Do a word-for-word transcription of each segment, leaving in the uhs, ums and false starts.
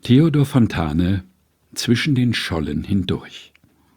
Theodor Fontane: Zwischen den Schollen hindurch.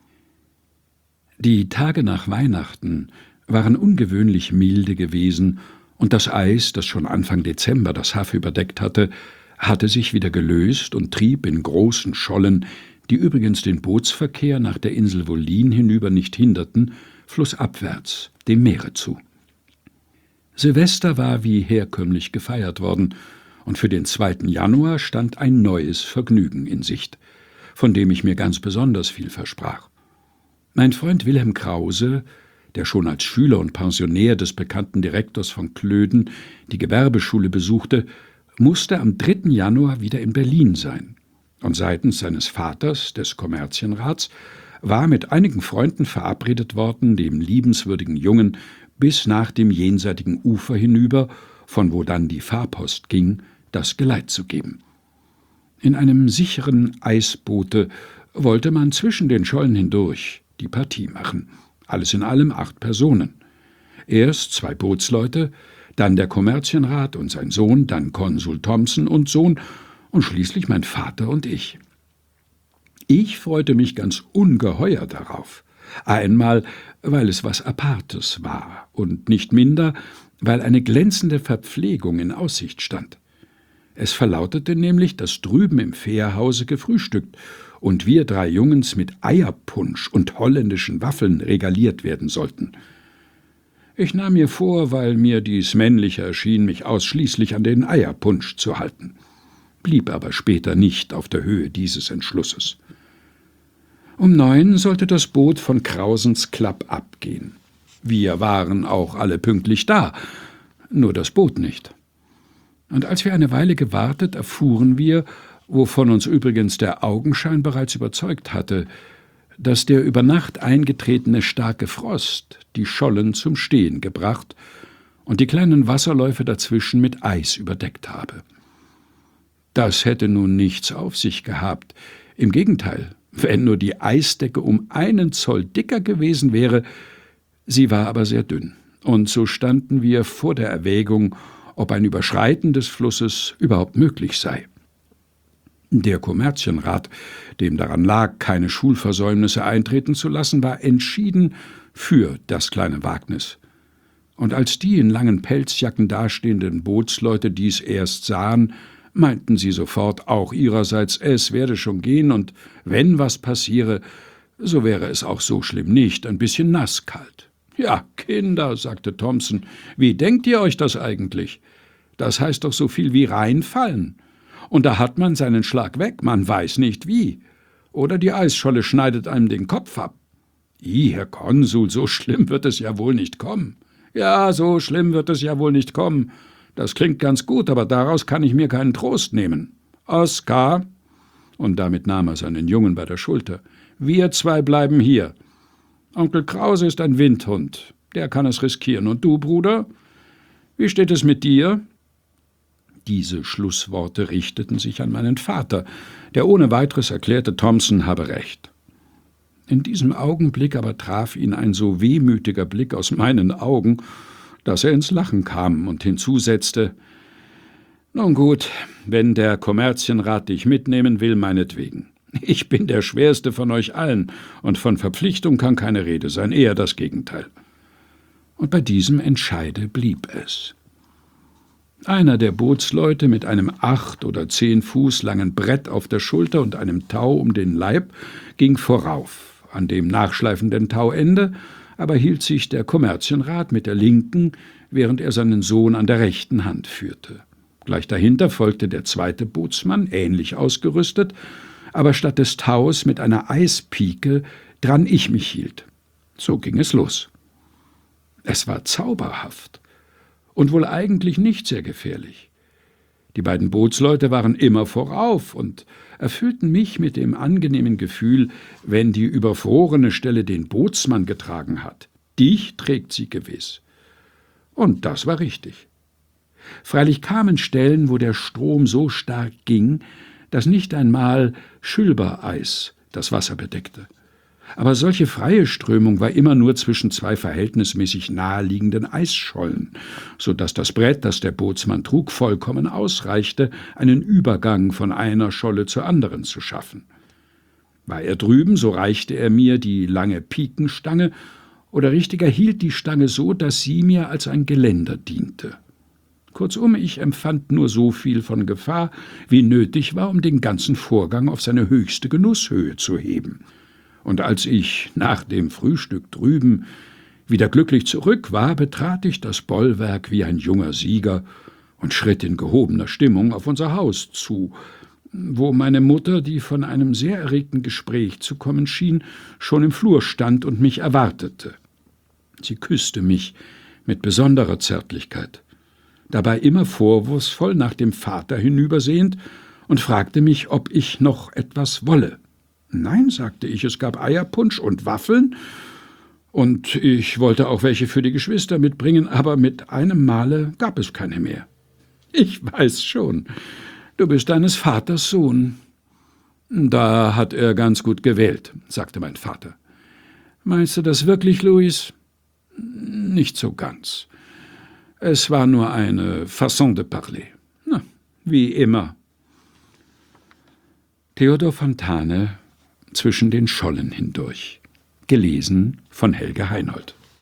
Die Tage nach Weihnachten waren ungewöhnlich milde gewesen, und das Eis, das schon Anfang Dezember das Haff überdeckt hatte, hatte sich wieder gelöst und trieb in großen Schollen, die übrigens den Bootsverkehr nach der Insel Wollin hinüber nicht hinderten, flussabwärts, dem Meere zu. Silvester war wie herkömmlich gefeiert worden, und für den zweiten Januar stand ein neues Vergnügen in Sicht, von dem ich mir ganz besonders viel versprach. Mein Freund Wilhelm Krause, der schon als Schüler und Pensionär des bekannten Direktors von Klöden die Gewerbeschule besuchte, musste am dritten Januar wieder in Berlin sein, und seitens seines Vaters, des Kommerzienrats, war mit einigen Freunden verabredet worden, dem liebenswürdigen Jungen bis nach dem jenseitigen Ufer hinüber, von wo dann die Fahrpost ging, das Geleit zu geben. In einem sicheren Eisboote wollte man zwischen den Schollen hindurch die Partie machen. Alles in allem acht Personen. Erst zwei Bootsleute, dann der Kommerzienrat und sein Sohn, dann Konsul Thomsen und Sohn und schließlich mein Vater und ich. Ich freute mich ganz ungeheuer darauf. Einmal, weil es was Apartes war, und nicht minder, weil eine glänzende Verpflegung in Aussicht stand. Es verlautete nämlich, dass drüben im Fährhause gefrühstückt und wir drei Jungens mit Eierpunsch und holländischen Waffeln regaliert werden sollten. Ich nahm mir vor, weil mir dies männlicher erschien, mich ausschließlich an den Eierpunsch zu halten, blieb aber später nicht auf der Höhe dieses Entschlusses. Um neun sollte das Boot von Krausens Klapp abgehen. Wir waren auch alle pünktlich da, nur das Boot nicht. Und als wir eine Weile gewartet, erfuhren wir, wovon uns übrigens der Augenschein bereits überzeugt hatte, dass der über Nacht eingetretene starke Frost die Schollen zum Stehen gebracht und die kleinen Wasserläufe dazwischen mit Eis überdeckt habe. Das hätte nun nichts auf sich gehabt. Im Gegenteil, wenn nur die Eisdecke um einen Zoll dicker gewesen wäre, sie war aber sehr dünn, und so standen wir vor der Erwägung, ob ein Überschreiten des Flusses überhaupt möglich sei. Der Kommerzienrat, dem daran lag, keine Schulversäumnisse eintreten zu lassen, war entschieden für das kleine Wagnis. Und als die in langen Pelzjacken dastehenden Bootsleute dies erst sahen, meinten sie sofort auch ihrerseits, es werde schon gehen, und wenn was passiere, so wäre es auch so schlimm nicht, ein bisschen nasskalt. »Ja, Kinder«, sagte Thomsen, »wie denkt ihr euch das eigentlich? Das heißt doch so viel wie reinfallen. Und da hat man seinen Schlag weg, man weiß nicht wie. Oder die Eisscholle schneidet einem den Kopf ab. »I, Herr Konsul, so schlimm wird es ja wohl nicht kommen.« »Ja, so schlimm wird es ja wohl nicht kommen. Das klingt ganz gut, aber daraus kann ich mir keinen Trost nehmen. Oskar«, und damit nahm er seinen Jungen bei der Schulter, »wir zwei bleiben hier. Onkel Krause ist ein Windhund, der kann es riskieren. Und du, Bruder, wie steht es mit dir?« Diese Schlussworte richteten sich an meinen Vater, der ohne weiteres erklärte, Thomsen habe recht. In diesem Augenblick aber traf ihn ein so wehmütiger Blick aus meinen Augen, dass er ins Lachen kam und hinzusetzte, »Nun gut, wenn der Kommerzienrat dich mitnehmen will, meinetwegen. Ich bin der Schwerste von euch allen, und von Verpflichtung kann keine Rede sein, eher das Gegenteil.« Und bei diesem Entscheide blieb es. Einer der Bootsleute mit einem acht oder zehn Fuß langen Brett auf der Schulter und einem Tau um den Leib ging vorauf. An dem nachschleifenden Tauende aber hielt sich der Kommerzienrat mit der linken, während er seinen Sohn an der rechten Hand führte. Gleich dahinter folgte der zweite Bootsmann, ähnlich ausgerüstet, aber statt des Taus mit einer Eispike, dran ich mich hielt. So ging es los. Es war zauberhaft und wohl eigentlich nicht sehr gefährlich. Die beiden Bootsleute waren immer vorauf und erfüllten mich mit dem angenehmen Gefühl, wenn die überfrorene Stelle den Bootsmann getragen hat. Dich trägt sie gewiss. Und das war richtig. Freilich kamen Stellen, wo der Strom so stark ging, dass nicht einmal Schülbereis das Wasser bedeckte. Aber solche freie Strömung war immer nur zwischen zwei verhältnismäßig naheliegenden Eisschollen, so dass das Brett, das der Bootsmann trug, vollkommen ausreichte, einen Übergang von einer Scholle zur anderen zu schaffen. War er drüben, so reichte er mir die lange Pikenstange, oder richtiger hielt die Stange so, dass sie mir als ein Geländer diente. Kurzum, ich empfand nur so viel von Gefahr, wie nötig war, um den ganzen Vorgang auf seine höchste Genusshöhe zu heben. Und als ich nach dem Frühstück drüben wieder glücklich zurück war, betrat ich das Bollwerk wie ein junger Sieger und schritt in gehobener Stimmung auf unser Haus zu, wo meine Mutter, die von einem sehr erregten Gespräch zu kommen schien, schon im Flur stand und mich erwartete. Sie küsste mich mit besonderer Zärtlichkeit, dabei immer vorwurfsvoll nach dem Vater hinübersehend, und fragte mich, ob ich noch etwas wolle. »Nein«, sagte ich, »es gab Eierpunsch und Waffeln, und ich wollte auch welche für die Geschwister mitbringen, aber mit einem Male gab es keine mehr.« »Ich weiß schon, du bist deines Vaters Sohn.« »Da hat er ganz gut gewählt«, sagte mein Vater. »Meinst du das wirklich, Louis?« »Nicht so ganz. Es war nur eine Façon de parler. Na, wie immer.« Theodor Fontane, Zwischen den Schollen hindurch. Gelesen von Helge Heinold.